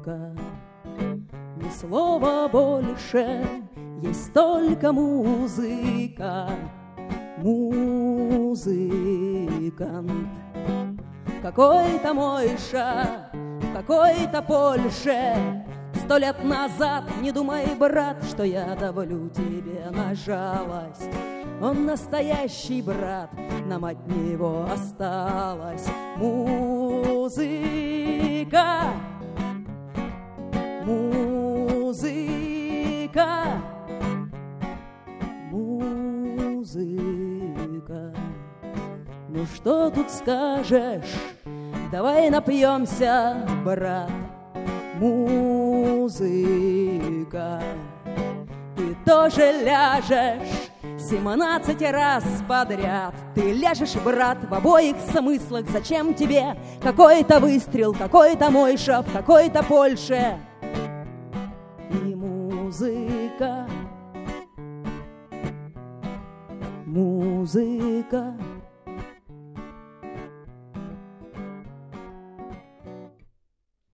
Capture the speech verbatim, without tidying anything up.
музыка. Ни слова больше, есть только музыка. Музыкант какой-то Мойша в какой-то Польше. Сто лет назад, не думай, брат, что я давлю тебе на жалость. Он настоящий брат, нам от него осталась музыка. Музыка. Музыка. Ну что тут скажешь? Давай напьемся, брат. Музыка. Ты тоже ляжешь семнадцать раз подряд. Ты ляжешь, брат, в обоих смыслах. Зачем тебе какой-то выстрел, какой-то Мойша в какой-то Польше? И музыка. Музыка.